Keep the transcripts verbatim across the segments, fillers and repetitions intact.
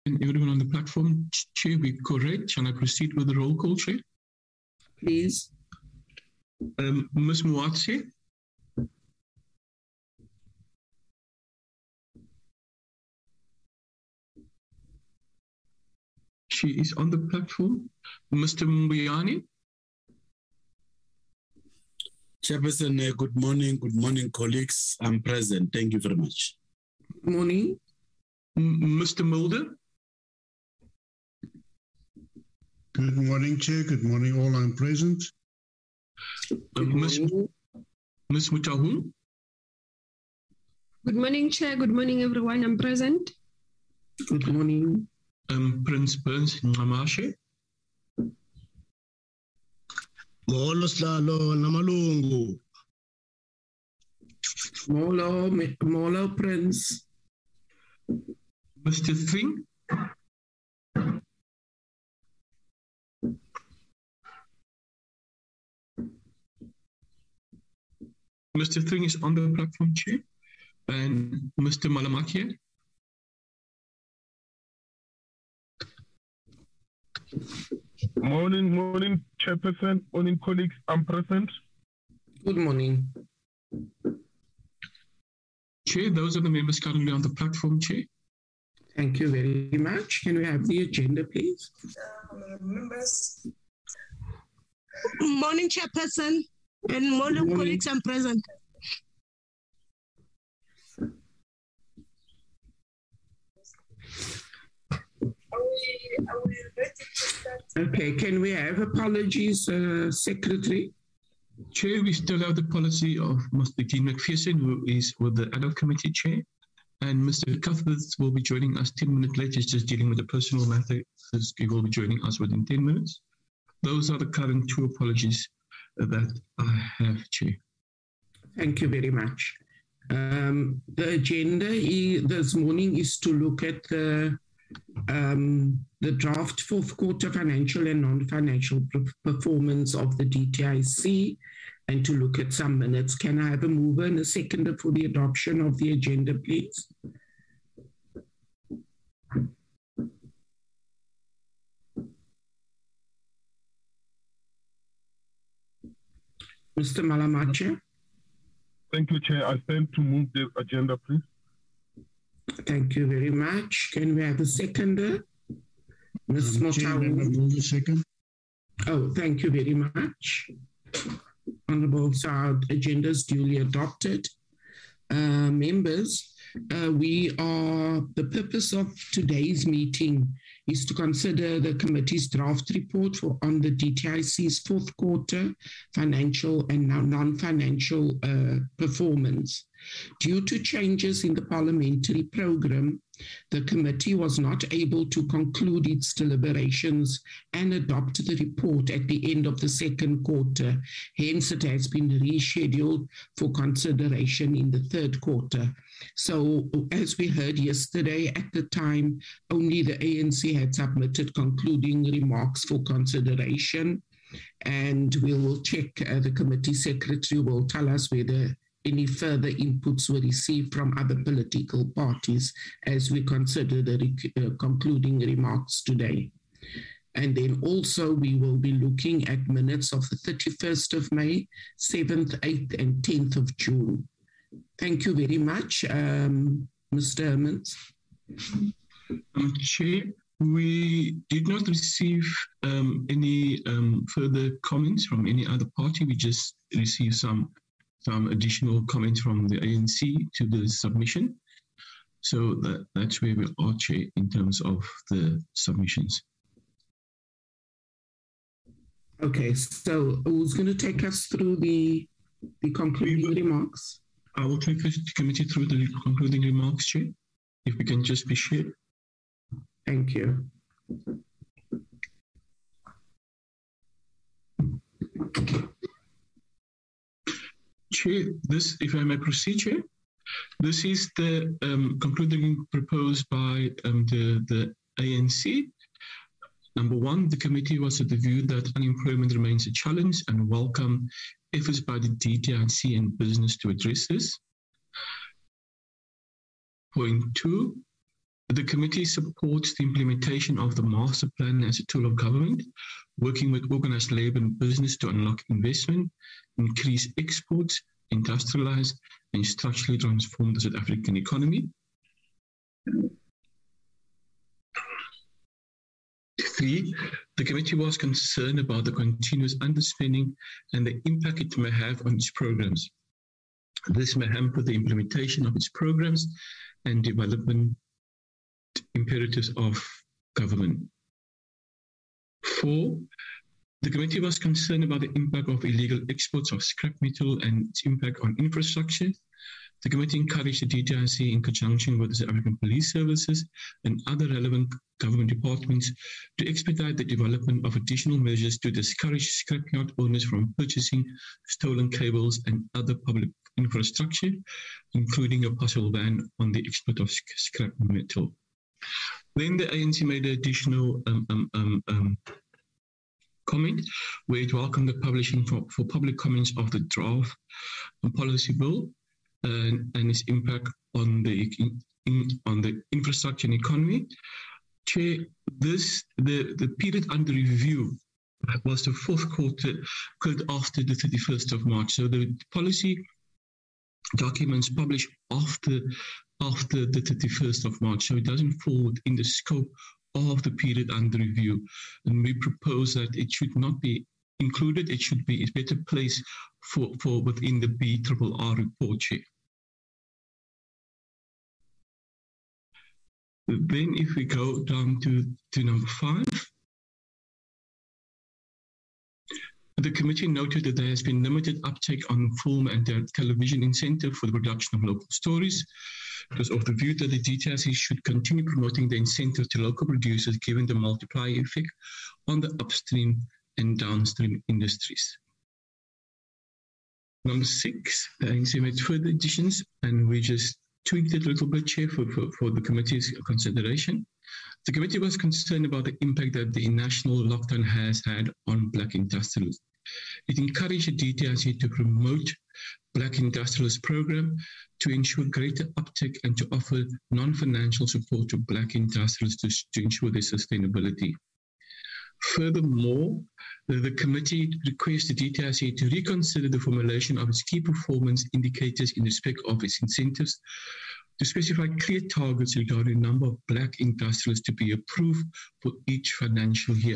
And everyone on the platform, Chair, we correct. Shall I proceed with the roll call, Chair? Please. Um, Miz Muatse. She is on the platform. Mister Mbuyane. Chairperson, uh, good morning. Good morning, colleagues. I'm present. Thank you very much. Good morning. M- Mister Mulder. Good morning, Chair. Good morning, all. I'm present. Uh, Miz Miz Mutahun. Good morning, Chair. Good morning, everyone. I'm present. Good morning. Um, Prince Burns Nxamashe. Molo Slalo Namalungu. Molo, Molo Prince. Mister Thing. Mister Thing is on the platform, Chair. And Mister Malamakia. Morning, morning, Chairperson, morning, colleagues. I'm present. Good morning. Chair, those are the members currently on the platform, Chair. Thank you very much. Can we have the agenda, please? Uh, members. Morning, Chairperson, and morning, morning, colleagues. I'm present. Okay, can we have apologies, uh, Secretary? Chair, we still have the policy of Mister Dean McPherson, who is with the Ad hoc Committee Chair, and Mister Cuthbert will be joining us ten minutes later. He's just dealing with a personal matter. He will be joining us within ten minutes. Those are the current two apologies that I have, Chair. Thank you very much. Um, the agenda is, this morning is to look at the Um, the draft fourth quarter financial and non-financial performance of the D T I C and to look at some minutes. Can I have a mover and a seconder for the adoption of the agenda, please? Mister Malamacha. Thank you, Chair. I stand to move the agenda, please. Thank you very much. Can we have a seconder? Miz Mutahun. Second. Oh, thank you very much. Honourable, so our agenda is duly adopted. Uh, members, uh, we are, the purpose of today's meeting is to consider the committee's draft report for, on the D T I C's fourth quarter financial and non-financial uh, performance. Due to changes in the parliamentary program, the committee was not able to conclude its deliberations and adopt the report at the end of the second quarter. Hence, it has been rescheduled for consideration in the third quarter. So, as we heard yesterday, at the time, only the A N C had submitted concluding remarks for consideration, and we will check, uh, the committee secretary will tell us whether any further inputs were received from other political parties as we consider the rec- uh, concluding remarks today. And then also we will be looking at minutes of the thirty-first of May, seventh, eighth and tenth of June. Thank you very much, um, Mister Hermans. Um, Chair, we did not receive um, any um, further comments from any other party. We just received some some additional comments from the A N C to the submission. So that, that's where we are, Chair, in terms of the submissions. Okay, so who's going to take us through the, the concluding will, remarks? I will take the committee through the concluding remarks, Chair, if we can just be shared. Thank you. Chair, this, if I may proceed, Chair, this is the um, concluding proposed by um, the, the A N C. Number one, the committee was of the view that unemployment remains a challenge and welcome efforts by the D T I C and business to address this. Point two, The committee supports the implementation of the master plan as a tool of government, working with organized labor and business to unlock investment, increase exports, industrialize, and structurally transform the South African economy. Three, the committee was concerned about the continuous underspending and the impact it may have on its programs. This may hamper the implementation of its programs and development imperatives of government. Four, the committee was concerned about the impact of illegal exports of scrap metal and its impact on infrastructure. The committee encouraged the D T I C in conjunction with the South African Police Services and other relevant government departments to expedite the development of additional measures to discourage scrapyard owners from purchasing stolen cables and other public infrastructure, including a possible ban on the export of scrap metal. Then the A N C made an additional um, um, um, um, comment where it welcomed the publishing for, for public comments of the draft policy bill and, and its impact on the in, on the infrastructure and economy. Chair, this the, the period under review was the fourth quarter after the thirty-first of March. So the policy documents published after after the thirty-first of March, so it doesn't fall within the scope of the period under review. And we propose that it should not be included, it should be a better place for, for within the B R R R report, Chair. Then if we go down to, to number five, the committee noted that there has been limited uptake on film and television incentive for the production of local stories. It was of the view that the D T I C should continue promoting the incentive to local producers given the multiplier effect on the upstream and downstream industries. Number six, the A N C made further additions and we just tweaked it a little bit, Chair, for, for, for the committee's consideration. The committee was concerned about the impact that the national lockdown has had on Black industrialists. It encouraged the D T I C to promote Black industrialist program to ensure greater uptake and to offer non-financial support to Black industrialists to, to ensure their sustainability. Furthermore, the, the committee requests the D T I C to reconsider the formulation of its key performance indicators in respect of its incentives, to specify clear targets regarding the number of Black industrialists to be approved for each financial year.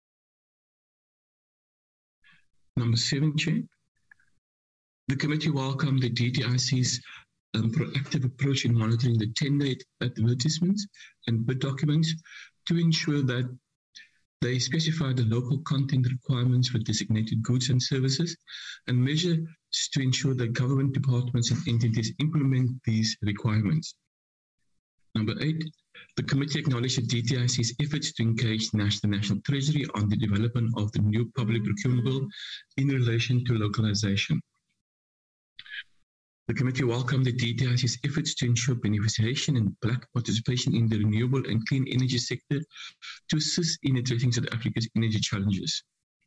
Number seven, Chair. The committee welcomed the D T I C's um, proactive approach in monitoring the tender advertisements and bid documents to ensure that they specify the local content requirements for designated goods and services and measures to ensure that government departments and entities implement these requirements. Number eight, the committee acknowledged the D T I C's efforts to engage the National Treasury on the development of the new public procurement bill in relation to localization. The committee welcomed the D T I C's efforts to ensure beneficiation and Black participation in the renewable and clean energy sector to assist in addressing South Africa's energy challenges.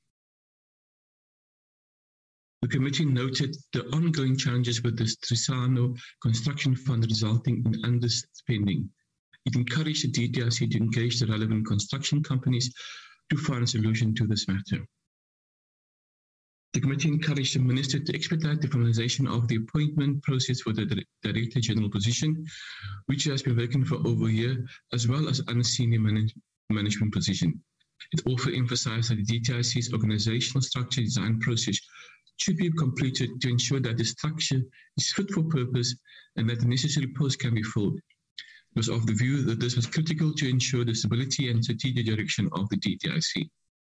The committee noted the ongoing challenges with the Strisano construction fund resulting in underspending. It encouraged the D T I C to engage the relevant construction companies to find a solution to this matter. The committee encouraged the Minister to expedite the finalization of the appointment process for the Director General position, which has been vacant for over a year, as well as a senior manage management position. It also emphasized that the D T I C's organizational structure design process should be completed to ensure that the structure is fit for purpose and that the necessary posts can be filled. It was of the view that this was critical to ensure the stability and strategic direction of the D T I C.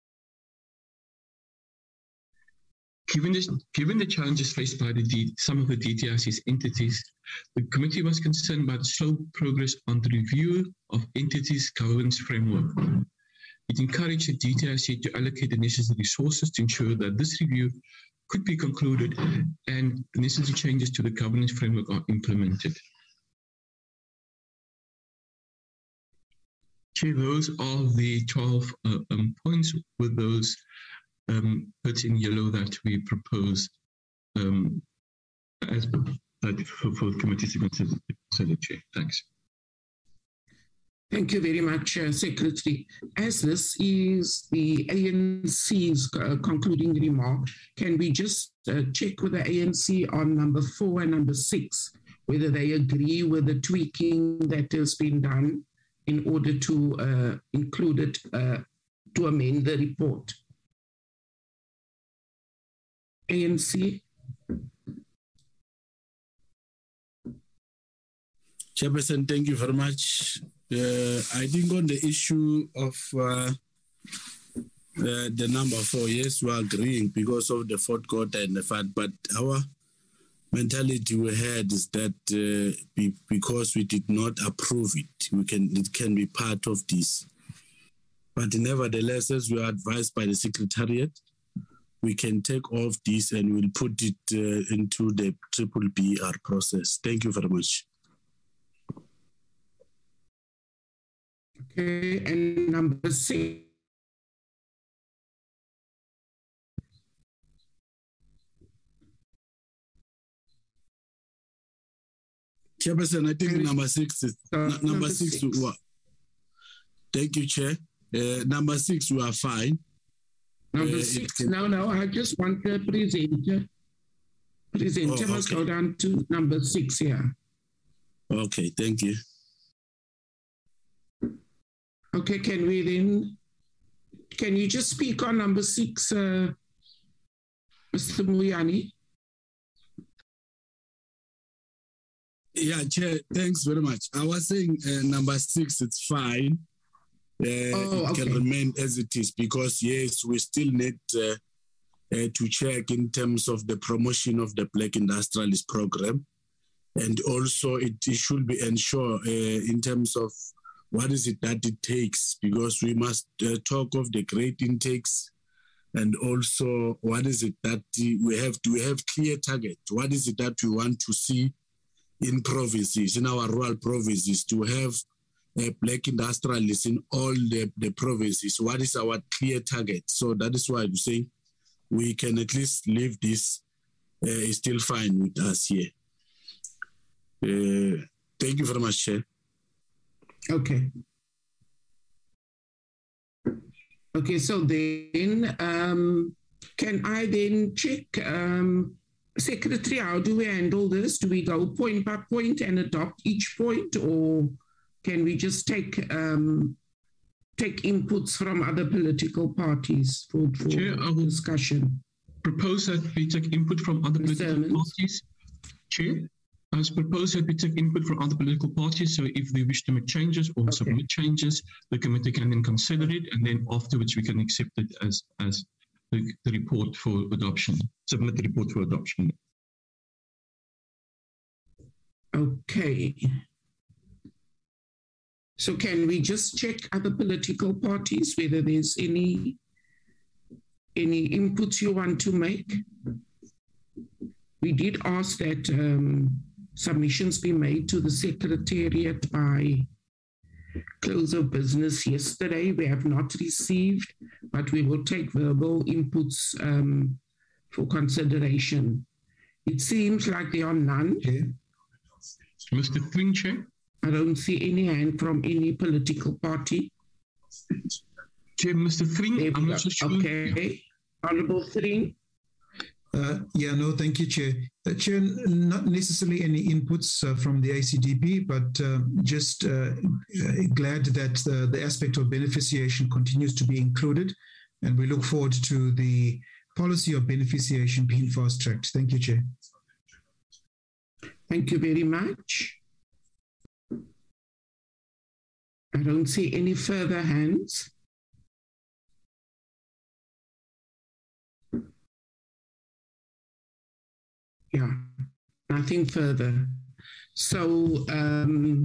Given, this, given the challenges faced by the D, some of the D T I C's entities, the committee was concerned about the slow progress on the review of entities' governance framework. It encouraged the D T I C to allocate the necessary resources to ensure that this review could be concluded and the necessary changes to the governance framework are implemented. Chair, those are the twelve uh, um, points with those Um, bits in yellow that we propose um, as that for, for the committee to consider, Chair. Thanks. Thank you very much, uh, Secretary. As this is the A N C's uh, concluding remark, can we just uh, check with the A N C on number four and number six, whether they agree with the tweaking that has been done in order to uh, include it, uh, to amend the report? A N C? Chairperson, thank you very much. Uh, I think on the issue of uh, uh, the number four, yes, we're agreeing because of the fourth quarter and the fact, but our mentality we had is that uh, be, because we did not approve it, we can it can be part of this. But nevertheless, as we are advised by the Secretariat, we can take off this and we'll put it uh, into the triple B R process. Thank you very much. Okay, and number six. Chairperson, I think number six is uh, number, number six. six. What? Thank you, Chair. Uh, number six, we are fine. Number uh, six. Can... No, no. I just want the presenter. Presenter oh, okay. must go down to number six here. Okay, thank you. Okay, can we then, can you just speak on number six, uh, Mister Muyani? Yeah, Chair, thanks very much. I was saying uh, number six, it's fine. Uh, oh, it okay. can remain as it is because, yes, we still need uh, uh, to check in terms of the promotion of the Black Industrialist Program. And also it, it should be ensured uh, in terms of what is it that it takes, because we must uh, talk of the great intakes and also what is it that we have to we have clear target. What is it that we want to see in provinces, in our rural provinces, to have uh, black industrialists in all the, the provinces? What is our clear target? So that is why I'm saying we can at least leave this. Uh, is still fine with us here. Uh, thank you very much, Chair. Okay. Okay, so then um, can I then check, um, Secretary, how do we handle this? Do we go point by point and adopt each point, or can we just take um, take inputs from other political parties for, for Chair, I will discussion? Propose that we take input from other Mister political Emmons. parties. Chair? I was proposed that we take input from other political parties, so if we wish to make changes or okay. submit changes, the committee can then consider it, and then afterwards we can accept it as, as the, the report for adoption, submit the report for adoption. Okay. So can we just check other political parties, whether there's any, any inputs you want to make? We did ask that um, submissions be made to the Secretariat by close of business yesterday. We have not received, but we will take verbal inputs um, for consideration. It seems like there are none. Okay. Mister Thring, Chair? I don't see any hand from any political party. Chair, Mister Thring, I'm not so sure. Okay. Honourable Thring. Uh, yeah, no, thank you, Chair. Uh, Chair, not necessarily any inputs uh, from the A C D P, but um, just uh, glad that uh, the aspect of beneficiation continues to be included, and we look forward to the policy of beneficiation being fast-tracked. Thank you, Chair. Thank you very much. I don't see any further hands. Yeah, nothing further. So, um,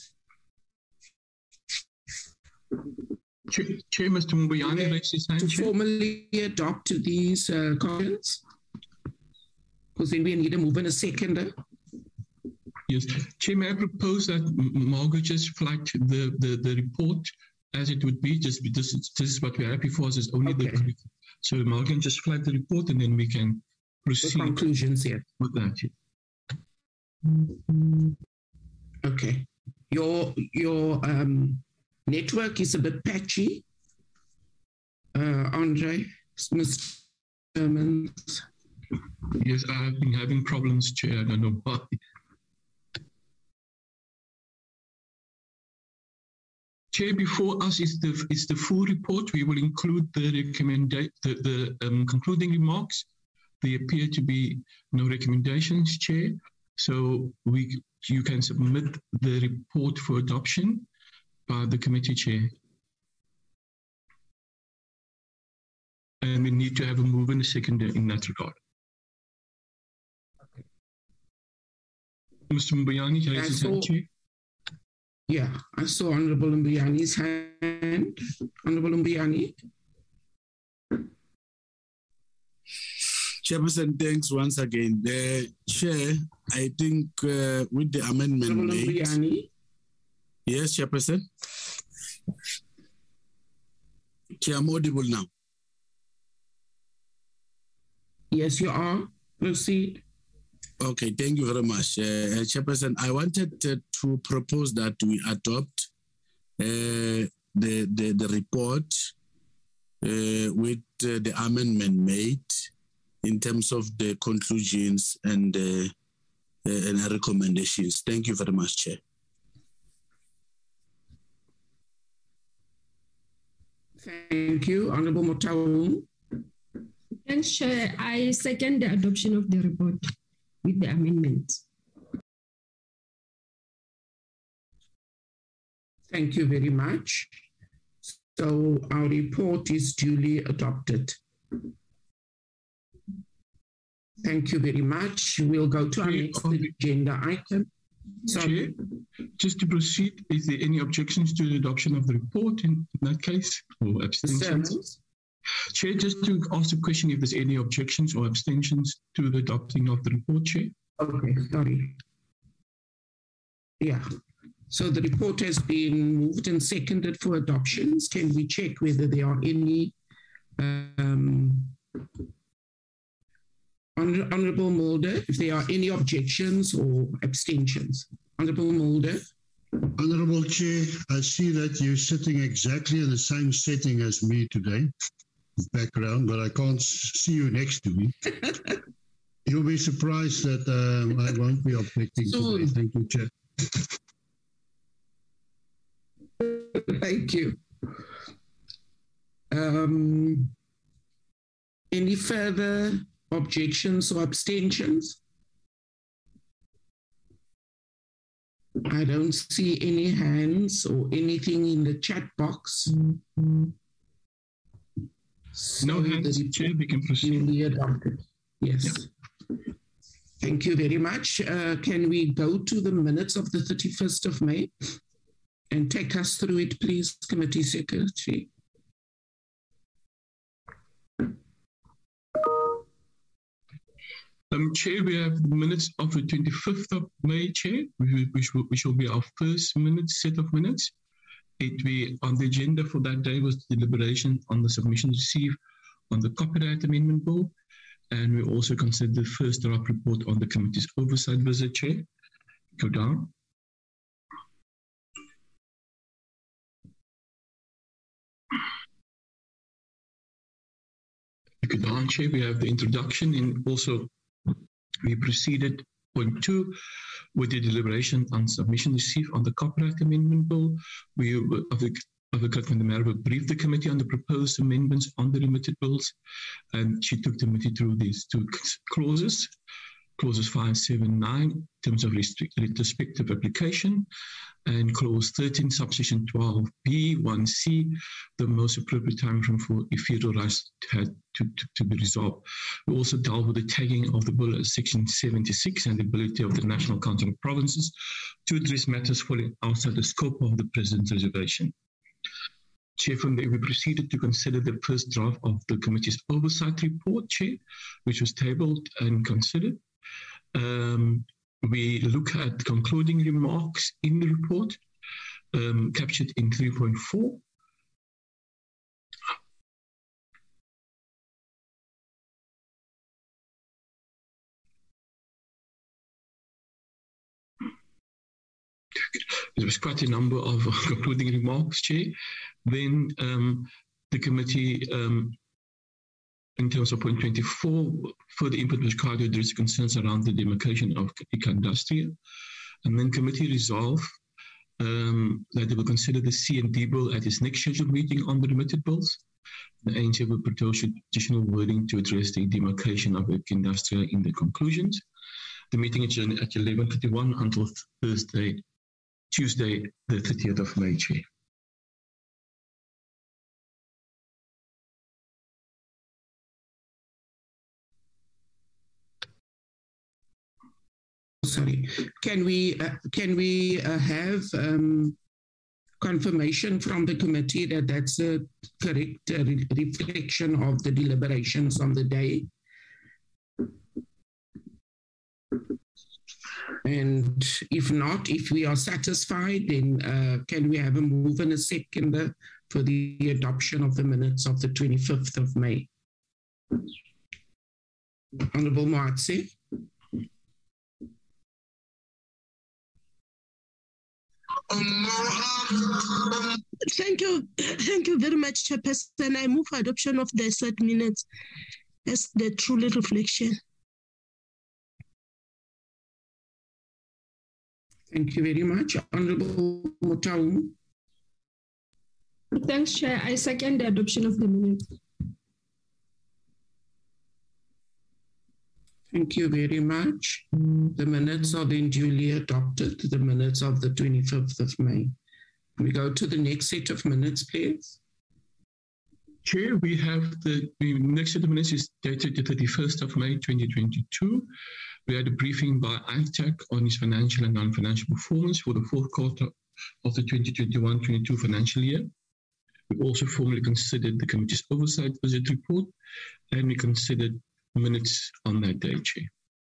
Chair, Chair Mister Mbuyane raised his hand. To formally adopt these uh, comments, because then we need to move in a second. Yes, Chair, may I propose that Margaret just flagged the, the, the report as it would be, just this, this is what we're happy for, is only okay. the, so Margaret just flag the report and then we can proceed the conclusions here with that. Okay, your your um network is a bit patchy. Uh, Andre, Mister Hermans. Yes, I have been having problems, Chair. I don't know why. Chair, before us is the is the full report. We will include the recommendation, the, the um, concluding remarks. There appear to be no recommendations, Chair. So we you can submit the report for adoption by the committee chair. And we need to have a move and a second in that regard. Okay. Mister Mbuyane, can I saw, Chair? Yeah, I saw Honorable Mbuyane's hand. Honorable Mbuyane. Chairperson, thanks once again. The Chair, I think uh, with the amendment Honorable made. Mbuyane. Yes, Chairperson. Chair, I'm audible now. Yes, you are. Proceed. Okay, thank you very much. Uh, Chairperson, I wanted uh, to propose that we adopt uh, the, the, the report uh, with uh, the amendment made in terms of the conclusions and, uh, uh, and recommendations. Thank you very much, Chair. Thank you. Honorable Motaung. Thanks, Chair. I second the adoption of the report with the amendment. Thank you very much. So our report is duly adopted. Thank you very much. We'll go to our next agenda item. Chair, just to proceed, is there any objections to the adoption of the report in, in that case, or abstentions? Chair, just to ask the question if there's any objections or abstentions to the adopting of the report, Chair. Okay, sorry. Yeah. So the report has been moved and seconded for adoptions. Can we check whether there are any um, Hon- Honorable Mulder, if there are any objections or abstentions? Honorable Mulder. Honorable Chair, I see that you're sitting exactly in the same setting as me today, background, but I can't see you next to me. You'll be surprised that um, I won't be objecting today. Thank you, Chair. Thank you. Um, any further objections or abstentions? I don't see any hands or anything in the chat box. So no hands, Chair, we can proceed. Adopted. Yes. Yeah. Thank you very much. Uh, can we go to the minutes of the thirty-first of May and take us through it, please, Committee Secretary? Um, Chair, we have the minutes of the twenty-fifth of May, Chair, which will, which will be our first minutes, set of minutes. It be on the agenda for that day was the deliberation on the submission received on the Copyright Amendment Bill, and we also considered the first draft report on the committee's oversight visit, Chair. Go down. Go down, Chair. We have the introduction, and also we proceeded point two with the deliberation on submission received on the Copyright Amendment Bill. We, of the of the Clerk van der Merwe, briefed the committee on the proposed amendments on the remitted bills, and she took the committee through these two clauses. Clauses five, seven, nine, in terms of retrospective application, and clause thirteen, subsection twelve B, one C, the most appropriate time frame for if federal rights had to, to, to be resolved. We also dealt with the tagging of the bill at section seventy-six and the ability of the National Council of Provinces to address matters falling outside the scope of the President's reservation. Chair, from there, we proceeded to consider the first draft of the committee's oversight report, Chair, which was tabled and considered. Um, we look at concluding remarks in the report, um, captured in three point four. there was quite a number of concluding remarks, Chair. Then um, the committee, um, in terms of point twenty-four, further input was required to address concerns around the demarcation of Eco-Industria. And then committee resolved um, that they will consider the C and D bill at its next scheduled meeting on the remitted bills. The A N C will propose additional wording to address the demarcation of Eco-Industria in the conclusions. The meeting adjourned at eleven thirty-one until Thursday, Tuesday, the thirtieth of May, Chair. Sorry, can we uh, can we uh, have um, confirmation from the committee that that's a correct uh, re reflection of the deliberations on the day? And if not, if we are satisfied, then uh, can we have a move and a second uh, for the adoption of the minutes of the twenty-fifth of May? Honorable Moatse. Thank you. Thank you very much, Chairperson. I move for adoption of the said minutes as the truly reflection. Thank you very much. Honorable Motau. Thanks, Chair. I second the adoption of the minutes. Thank you very much. The minutes are then duly adopted, the minutes of the twenty-fifth of May. We go to the next set of minutes, please. Chair, we have the, the next set of minutes is dated the thirty-first of May, twenty twenty-two. We had a briefing by I T A C on its financial and non-financial performance for the fourth quarter of the twenty twenty-one twenty-two financial year. We also formally considered the committee's oversight visit report, and we considered minutes on that day, Chair.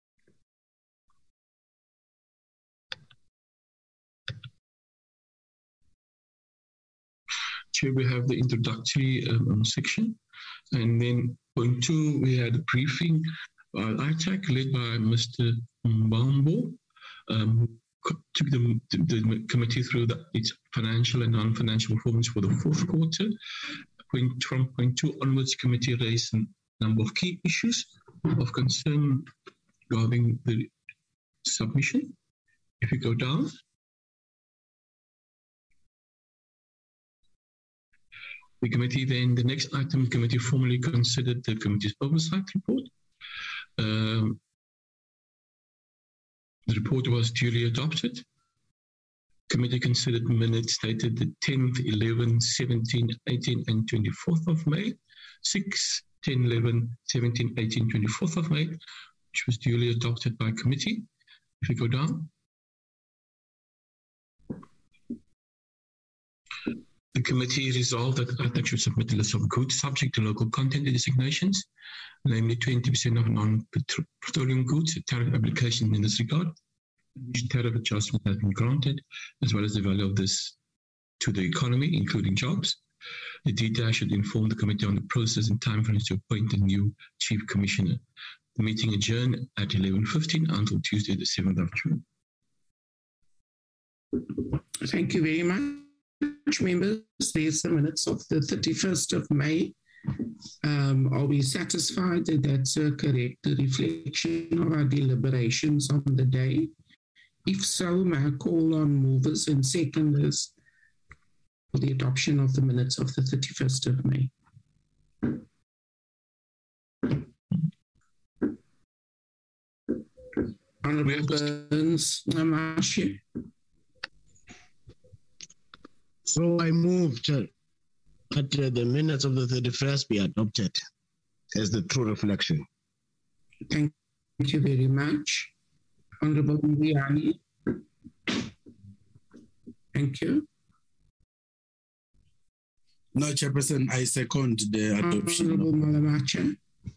Chair, we have the introductory um, section, and then point two, we had a briefing by I T A C led by Mister Mbambo, um, who took the, the, the committee through the, its financial and non-financial performance for the fourth quarter. Point, from point two onwards, committee raised a number of key issues of concern regarding the submission. If you go down, the committee then, the next item, the committee formally considered the committee's oversight report. Um, the report was duly adopted. Committee considered minutes dated the tenth, eleventh, seventeenth, eighteenth, and twenty-fourth of May, sixth, ten, eleven, seventeen, eighteen, twenty-fourth of May, which was duly adopted by committee. If you go down. The committee resolved that I T A C should submit a list of goods subject to local content designations, namely twenty percent of non-petroleum goods, a tariff application in this regard. Tariff adjustment has been granted, as well as the value of this to the economy, including jobs. The detail should inform the committee on the process and timeframes to appoint a new chief commissioner. The meeting adjourned at eleven fifteen until Tuesday, the seventh of June. Thank you very much, members. There's the minutes of the thirty-first of May. Um, are we satisfied that that's a correct reflection of our deliberations on the day? If so, may I call on movers and seconders for the adoption of the minutes of the thirty-first of May? Honourable Burns Namashi. So I moved uh, that uh, the minutes of the thirty-first be adopted as the true reflection. Thank you very much. Honourable Mbiani. Thank you. No, Chairperson, I second the adoption. Honourable Malamacha.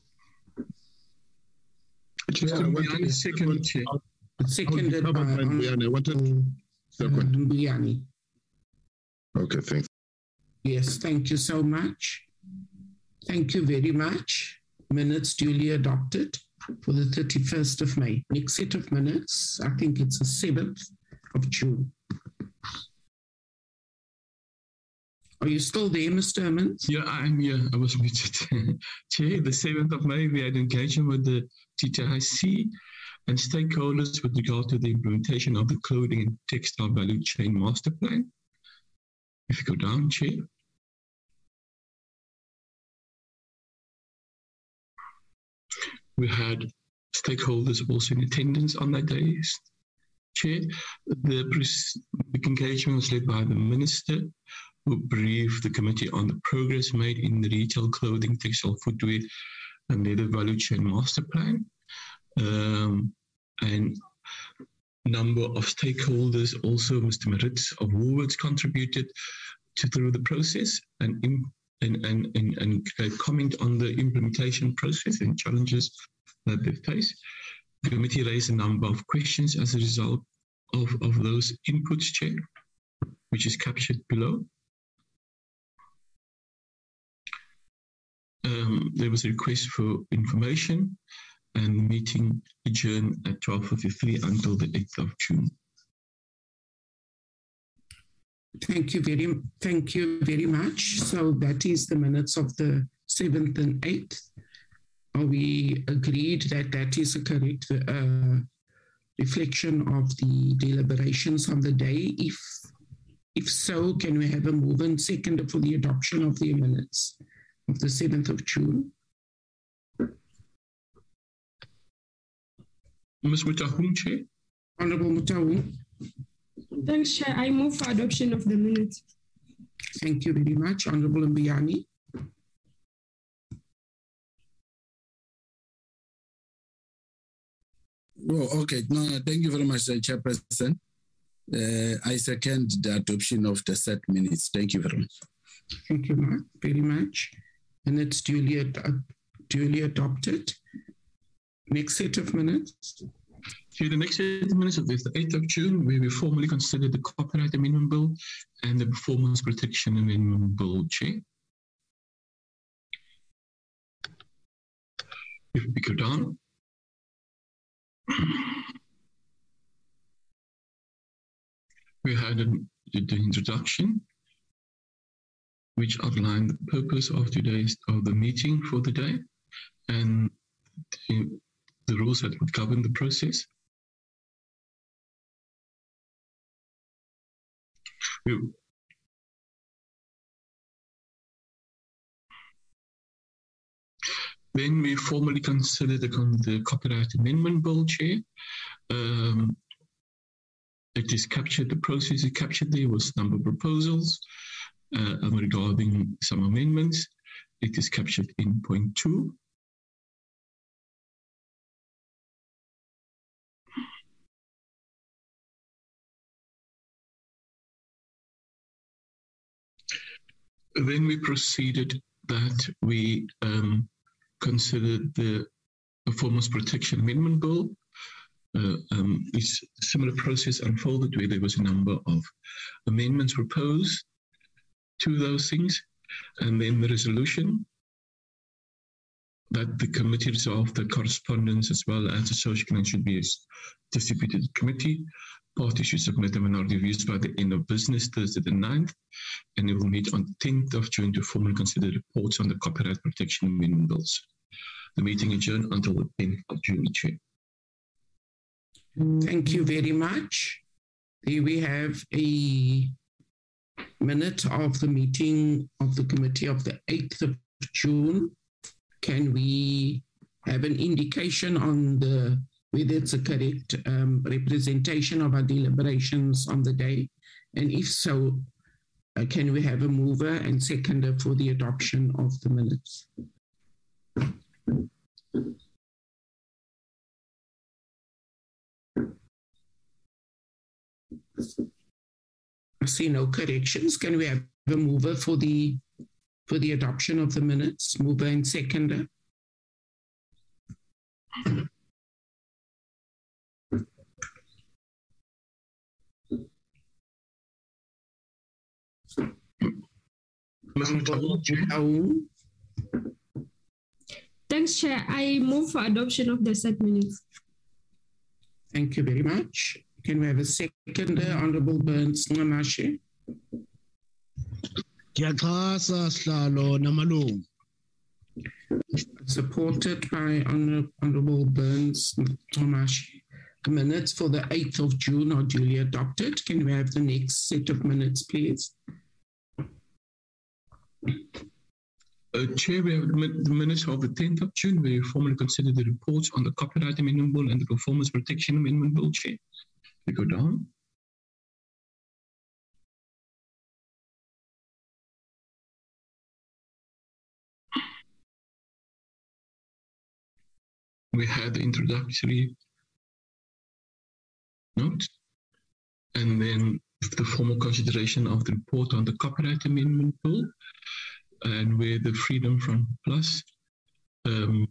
Yeah, second, Chair. Seconded by Mbiani. I wanted second. Mbiani. Okay, thanks. Yes, thank you so much. Thank you very much. Minutes duly adopted for the thirty-first of May. Next set of minutes, I think it's the seventh of June. Are you still there, Mister Hermans? Yeah, I'm here. I was muted. Chair, the seventh of May, we had engagement with the T T I C and stakeholders with regard to the implementation of the clothing and textile value chain master plan. If you go down, Chair. We had stakeholders also in attendance on that day. Chair, the public engagement was led by the Minister, who briefed the committee on the progress made in the retail clothing, textile, footwear, and leather value chain master plan. Um, and number of stakeholders, also Mister Maritz of Woolworths contributed to through the process and, and, and, and, and gave comment on the implementation process and challenges that they face. The committee raised a number of questions as a result of, of those inputs, Chair, which is captured below. Um, there was a request for information, and the meeting adjourned at twelve fifty-three until the eighth of June. Thank you very, thank you very much. So that is the minutes of the seventh and eighth. Are we agreed that that is a correct uh, reflection of the deliberations on the day? If, if so, can we have a move and second for the adoption of the minutes of the seventh of June? Miz Mutahung, Chair. Honorable Mutahung. Thanks, Chair. I move for adoption of the minutes. Thank you very much. Honorable Mbuyane. Oh, okay. No, no, thank you very much, uh, Chairperson. Uh, I second the adoption of the set minutes. Thank you very much. Thank you ma- very much. And it's duly, ad- duly adopted. Next set of minutes. Chair, the next set of minutes of this, the eighth of June, where we formally considered the Copyright Amendment Bill and the Performance Protection Amendment Bill, Chair. If we go down. We had a, the introduction, which outlined the purpose of today's of the meeting for the day and the, the rules that would govern the process. We, Then we formally considered the, the Copyright Amendment Bill, Chair. Um, it is captured, the process is captured there was number of proposals uh, regarding some amendments. It is captured in point two. Then we proceeded that we um, considered the Performance Protection Amendment Bill. Uh, um, it's a similar process unfolded where there was a number of amendments proposed to those things, and then the resolution that the committee resolved that correspondence as well as the social plan should be distributed to the committee. Parties should submit a minority views by the end of business Thursday the ninth, and it will meet on the tenth of June to formally consider reports on the copyright protection amendment bills. The meeting adjourned until the tenth of June, Chair. Thank you very much. Here we have a minute of the meeting of the committee of the eighth of June. Can we have an indication on the whether it's a correct um, representation of our deliberations on the day? And if so, uh, can we have a mover and seconder for the adoption of the minutes? I see no corrections. Can we have a mover for the for the adoption of the minutes? Mover and seconder. Thanks, Chair. I move for adoption of the set minutes. Thank you very much. Can we have a seconder, Honorable Burns Nganashe? Kiaxhasa Sihlalo namalungu. Supported by Honor- Honorable Burns Tomash. The minutes for the eighth of June are duly adopted. Can we have the next set of minutes, please? Uh, Chair, we have the min- the minutes of the tenth of June, where we formally considered the reports on the Copyright Amendment Bill and the Performance Protection Amendment Bill, Chair. We go down. We had the introductory note, and then the formal consideration of the report on the Copyright Amendment Bill, and where the Freedom Front Plus um,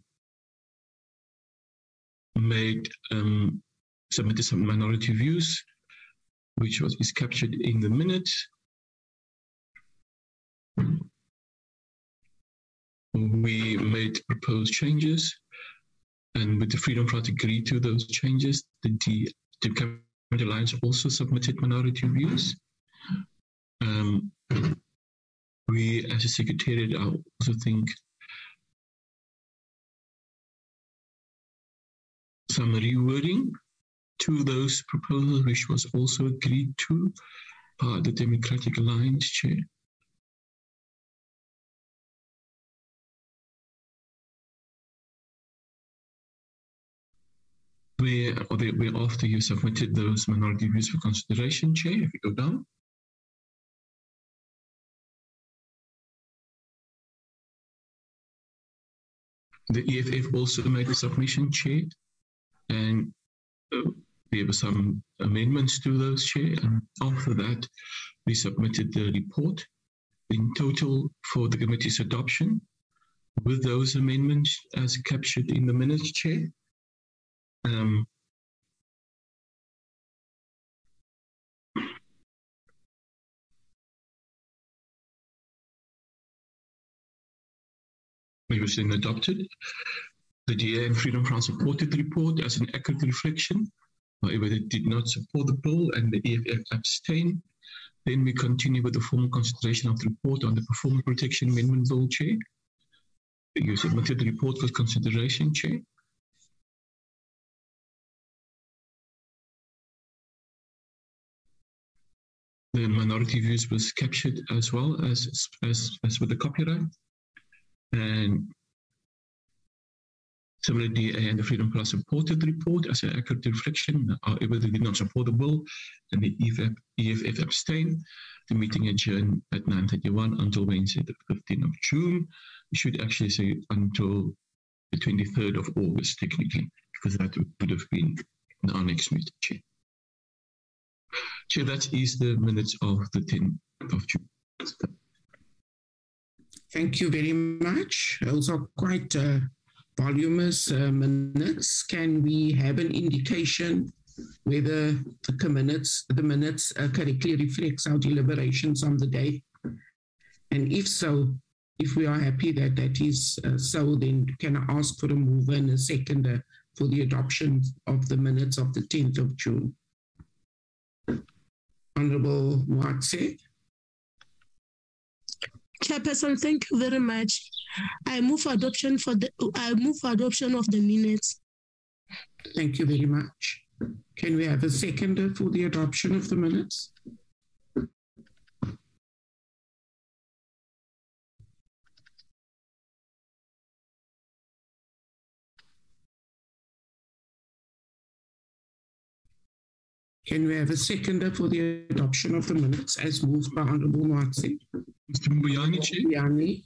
made um, submitted some minority views, which was is captured in the minutes. We made proposed changes, and with the Freedom Front agreed to those changes. The D, the Cabinet Alliance also submitted minority views. Um, we, as a secretariat, I also think some rewording to those proposals, which was also agreed to by the Democratic Alliance Chair. Where, or the, where after you submitted those minority views for consideration, Chair, if you go down. The E F F also made a submission, Chair, and uh, there were some amendments to those, Chair, and after that, we submitted the report in total for the committee's adoption with those amendments as captured in the minutes, Chair. Um, it was then adopted. The D A and Freedom Front supported the report as an accurate reflection. However, they did not support the bill and the E F F abstained. Then we continue with the formal consideration of the report on the Performance Protection Amendment Bill, Chair. You submitted the report for consideration, Chair. The minority views was captured as well as, as, as with the copyright. And similarly, D A and the Freedom Plus supported the report as an accurate reflection. However, they did not support the bill, and the E F F, E F F abstained. The meeting adjourned at nine thirty-one until Wednesday, the fifteenth of June. We should actually say until the twenty-third of August, technically, because that would have been our next meeting, Chair. Chair, that is the minutes of the tenth of June. Thank you very much. Those are quite uh, voluminous uh, minutes. Can we have an indication whether the minutes, the minutes uh, correctly reflects our deliberations on the day? And if so, if we are happy that that is uh, so, then can I ask for a mover and a seconder for the adoption of the minutes of the tenth of June? Honorable Mwatse. Chairperson, thank you very much. I move for adoption for the I move for adoption of the minutes. Thank you very much. Can we have a seconder for the adoption of the minutes? Can we have a seconder for the adoption of the minutes as moved by Honorable Mwatse? Mister Mbuyane, Chair. Mbuyane.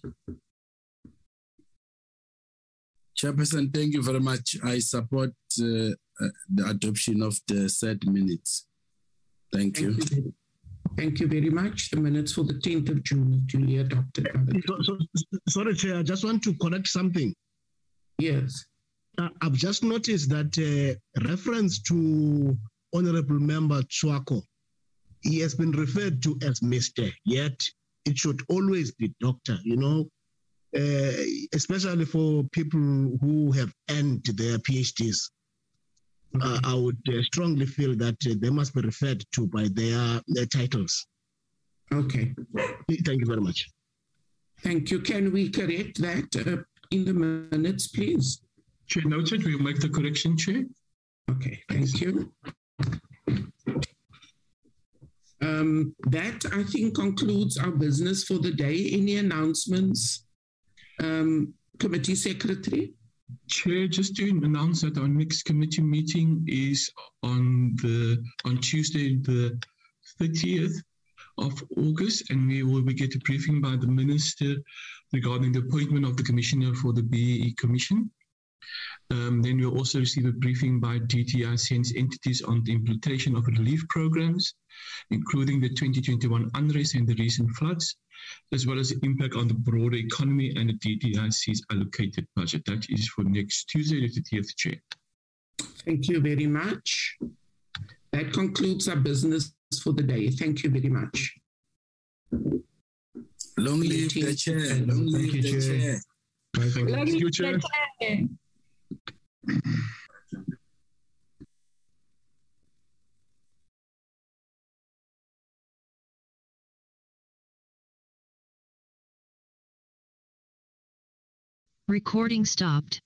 Chairperson, thank you very much. I support uh, uh, the adoption of the said minutes. Thank, thank you. you. Thank you very much. The minutes for the tenth of June are duly adopted. So, so, sorry, Chair, I just want to correct something. Yes. Uh, I've just noticed that uh, reference to Honorable Member Tswako, he has been referred to as Mister, yet it should always be Doctor, you know, uh, especially for people who have earned their PhDs. Okay. Uh, I would uh, strongly feel that uh, they must be referred to by their, their titles. Okay. Thank you very much. Thank you. Can we correct that uh, in the minutes, please? Chair, noted. We'll make the correction, Chair. Okay, thank you. Um, that, I think, concludes our business for the day. Any announcements, um, Committee Secretary? Chair, just to announce that our next committee meeting is on the on Tuesday, the thirtieth of August, and we will get a briefing by the Minister regarding the appointment of the Commissioner for the B E E Commission. Um, then we'll also receive a briefing by D T I C and its entities on the implementation of relief programs, including the twenty twenty-one unrest and the recent floods, as well as the impact on the broader economy and the D T I C's allocated budget. That is for next Tuesday, the thirtieth, Chair. Thank you very much. That concludes our business for the day. Thank you very much. Long live the Chair. Long live the Chair. Thank you, Chair. Recording stopped.